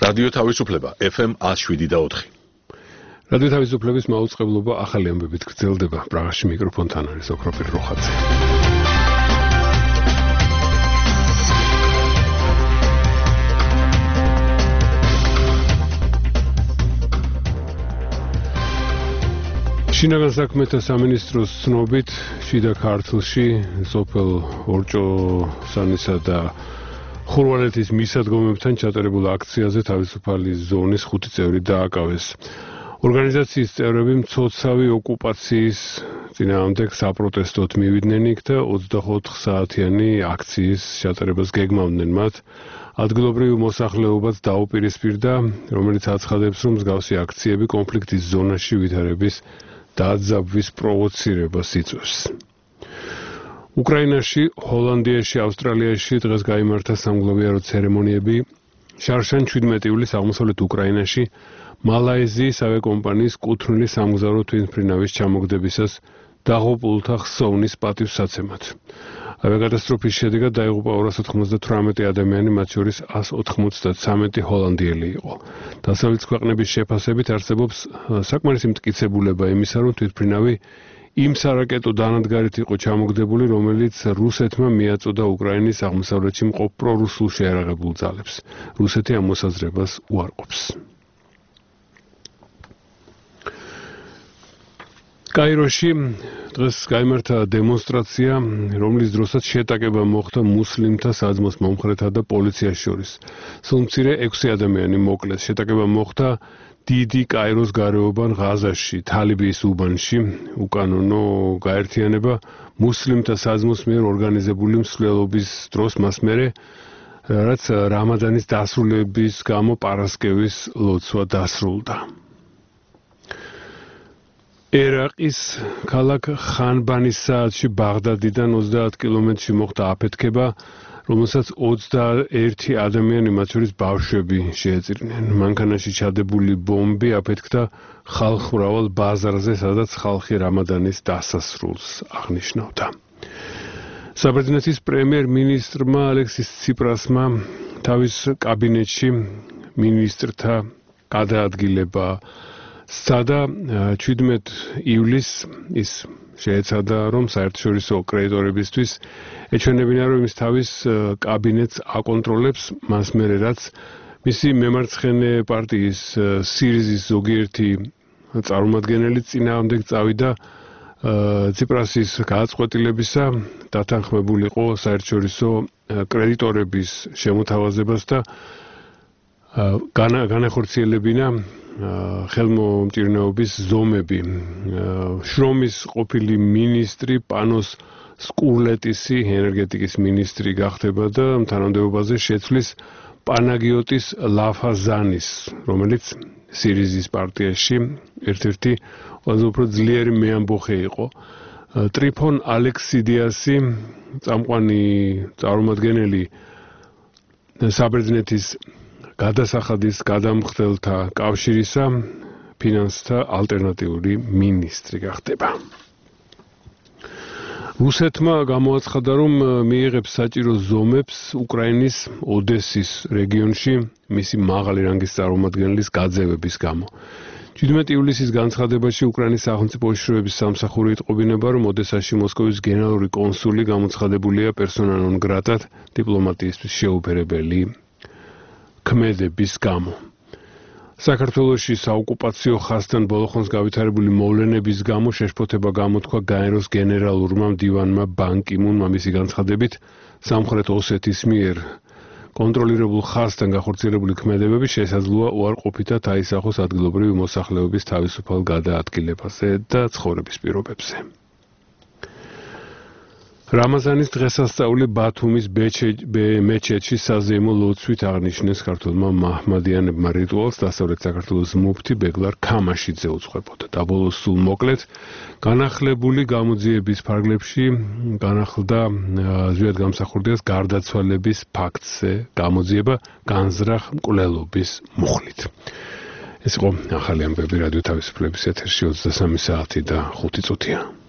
რადიო თავისუფლება FM 107.4. რადიო თავისუფლების მაუწყებლობა ახალი ამბებით გრძელდება. პრაღაში მიკროფონთან არის ოქროპირ როხაძე. შინაგან საქმეთა სამინისტროს ცნობით შიდა ქართლში სოფელ ორჭოსანისა და ხურვალეთის მისადგომებთან ჩატარებულ აქციაზე თავისუფალი ზონის 5 წევრი დააკავეს. ორგანიზაციის წევრები მცოცავი ოკუპაციის წინააღმდეგ საპროტესტოდ მივიდნენ იქ და 24 საათიანი აქციის ჩატარებას გეგმავდნენ მათ. ადგილობრივ მოსახლეობაც დაუპირისპირდა, რომელიც აცხადებს, რომ მსგავსი აქციები კონფლიქტის ზონაში ვითარების დაძაბვის პროვოცირებას იწვევს. უკრაინაში, ჰოლანდიაში, ავსტრალიაში დღეს გაიმართა სამგლოვიარო ცერემონიები. შარშან 17 ივლისს აღმოსავლეთ უკრაინაში მალაიზიის ავიაკომპანიის კუთვნილი სამგზავრო თვითმფრინავის ჩამოგდებისას დაღუპულთა ხსოვნის პატივსაცემად. ავიაკატასტროფის შედეგად დაიღუპა 298 ადამიანი, მათ შორის 193 ჰოლანდიელი იყო. დასავლეთის ქვეყნების შეფასებით არსებობს საკმარისი მტკიცებულება იმისა, რომ თვითმფრინავი იმ სარაკეტო დანადგარით იყო ჩამოგდებული, რომელიც რუსეთმა მიაწოდა უკრაინის აღმოსავლეთში მყოფ პრორუსულ შეიარაღებულ ძალებს. რუსეთი ამ მოსაზრებას უარყოფს. კაიროში დღეს გაიმართა დემონსტრაცია, რომლის დროსაც შეტაკება მოხდა მუსლიმთა საძმოს მომხრეთა და პოლიციას შორის. სულ მცირე 6 ადამიანი მოკლეს. შეტაკება მოხდა დიდი კაიროს გარეუბან ღაზაში, თალიბიის უბანში. უკანონო გაერთიანება მუსლიმთა საძმოს მიერ ორგანიზებული მსვლელობის დროს მას მერე, რაც რამადანის დასრულების გამო პარასკევის ლოცვა დასრულდა. ერაყის ქალაქ ხანბანის საათში ბაღდადიდან 30 კილომეტრში მოხდა აფეთქება, რომელსაც 21 ადამიანი, მათ შორის ბავშვები შეეწირნენ. მანქანაში ჩადებული ბომბი აფეთქდა ხალხმრავალ ბაზარზე, სადაც ხალხი რამადანის დასასრულს აღნიშნავდა. საბერძნეთის პრემიერ-მინისტრმა ალექსის ციპრასმა თავის კაბინეტში მინისტრთა გადაადგილება სცადა. 17 ივლისს ის შეეცადა, რომ საერთაშორისო კრედიტორებისთვის ეჩვენებინა, რომ ის თავის კაბინეტს აკონტროლებს, მას მერე რაც მისი მემარცხენე პარტიის სირიზის ზოგიერთი წარმომადგენელი წინააღმდეგ წავიდა ციპრასის გააწყვეტილებისა, დათანხმებულიყო საერთაშორისო კრედიტორების შემოთავაზებას და განახორციელებინა ხელმომჭირნეობის ზომები. შრომის ყოფილი მინისტრი პანოს სკურლეტისი ენერგეტიკის მინისტრი გახდება და თანამდებობაზე შეცვლის პანაგიოტის ლაფაზანის, რომელიც სირიზის პარტიაში ერთ-ერთი ყველაზე უფრო ძლიერი მეამბოხე იყო. ტრიფონ ალექსიდიასი, წამყვანი წარმომადგენელი საბერძნეთის გადასახადის გადამხდელთა კავშირისა ფინანსთა ალტერნატიული მინისტრი გახდება. რუსეთმა გამოაცხადა, რომ მიიღებს საჭირო ზომებს უკრაინის ოდესის რეგიონში მისი მაღალი რანგის წარმომადგენლის გაძევების გამო. 17 ივლისის განცხადებაში უკრაინის სახელმწიფო უშიშროების სამსახური იტყობინება, რომ ოდესაში მოსკოვის გენერალური კონსული გამოცხადებულია პერსონა ნონ გრატად დიპლომატიისთვის შეუფერებელი ქმედების გამო. საქართველოში საოკუპაციო ხაზთან ბოლოხონს გავითარებული მოვლენების გამო შეშფოთება გამოთქვა გაეროს გენერალურმა მდივანმა ბან კი მუნმა. მისი განცხადებით, სამხრეთ ოსეთის მიერ კონტროლირებულ ხაზთან გახორციელებული ქმედებები შესაძლოა უარყოფითად აისახოს ადგილობრივი მოსახლეობის თავისუფალ გადაადგილებაზე და ცხოვრების პირობებზე. რამაზანის დღესასწაული ბათუმის მეჩეთში საზეიმო ლოცვით აღნიშნეს ქართველმა მაჰმადიანებმა რიტუალს. დასავლეთ საქართველოს მუფთი ბეგლარ ქამაშიძე უძღვებოდა. დაბოლოს სულ მოკლედ განახლებული გამოძიების ფარგლებში განახლდა ზვიად გამსახურდიას გარდაცვალების ფაქტზე გამოძიება განზრახ მკვლელობის მუხლით. ეს იყო ახალი ამბები რადიო თავისუფლების ეთერში 23 საათი და 5 წუთია.